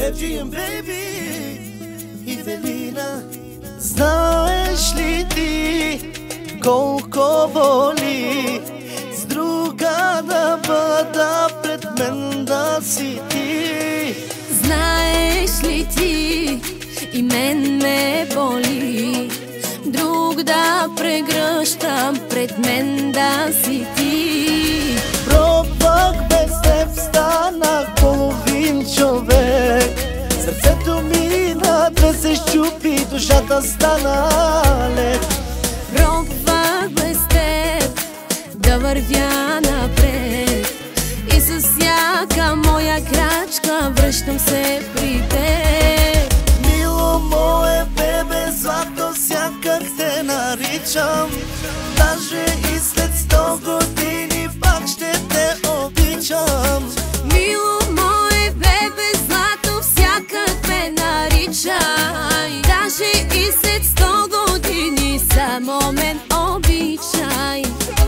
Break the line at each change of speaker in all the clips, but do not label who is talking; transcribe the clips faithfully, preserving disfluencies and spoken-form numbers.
F G M Baby Ивелина. Знаеш ли ти колко боли с друга да бъда, пред мен да си ти?
Знаеш ли ти, и мен ме боли друг да прегръщам, пред мен да си ти.
Пробвах без теб, станах половин човек. Сърцето ми на две се щупи, душата стана лед.
Пробвах без теб да вървя напред и с всяка моя крачка връщам се при теб.
Мило мое бебе, злато, сякак те наричам. Даже и след сто години пак ще те обичам.
Мило мое бебе, злато, всякак ме наричай. Даже и след сто години само мен обичай.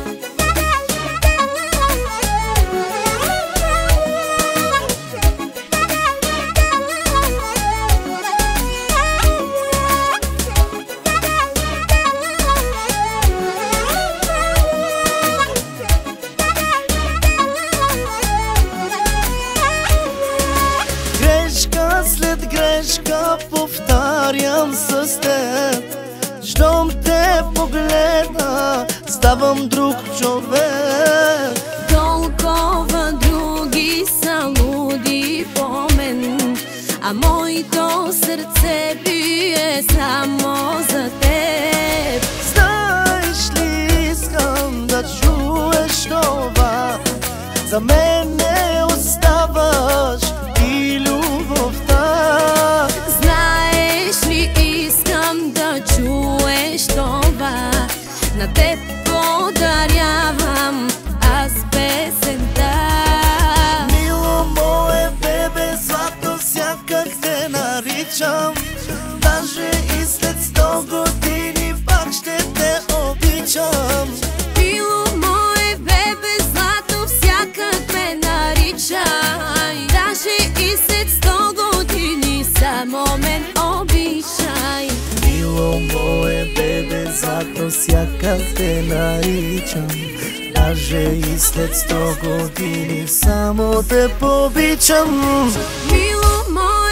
Грешка след грешка повтарям с теб. Щом те погледна, ставам друг човек.
Толкова други са луди по мен, а моето сърце бие само за теб.
Знаеш ли, искам да чуеш това, за мен не оставаш и любовта.
Знаеш ли, искам да чуеш това, на теб подарявам аз песента.
Мило мое бебе, злато, сякак те наричам. Даже и след сто години пак ще те обичам.
Мило мое бебе, злато, всякак ме наричай. Даже и след сто години само мен обичай.
Мило мое бебе, злато, сякак те наричам. Даже и след сто години само те побичам.
Мило мое